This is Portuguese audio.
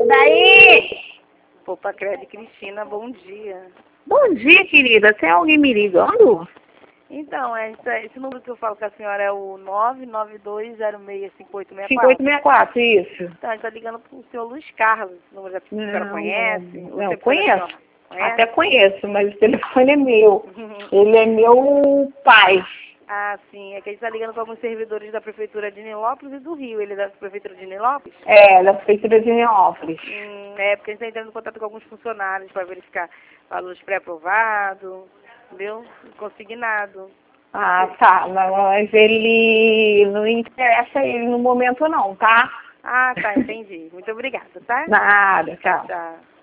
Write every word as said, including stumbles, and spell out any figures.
Daí! Opa, Credo Cristina, bom dia. Bom dia, querida. Tem alguém me ligando? Então, esse, esse número que eu falo com a senhora é o nove nove dois zero seis cinco oito seis quatro? cinco oito seis quatro, isso. Então, a gente está ligando para o senhor Luiz Carlos. Esse número já, a senhora conhece? Não, Ou não você conheço. conhece? Até conheço, mas o telefone é meu. Ele é meu pai. Ah, sim. É que a gente está ligando para alguns servidores da Prefeitura de Nilópolis e do Rio. Ele é da Prefeitura de Nilópolis? É, da Prefeitura de Nilópolis. Hum, é, porque a gente está entrando em contato com alguns funcionários para verificar valores pré-aprovados, entendeu? Consignado. Ah, tá. Mas ele não interessa ele no momento não, tá? Ah, tá, entendi. Muito obrigada, tá? Nada, tchau. Tchau.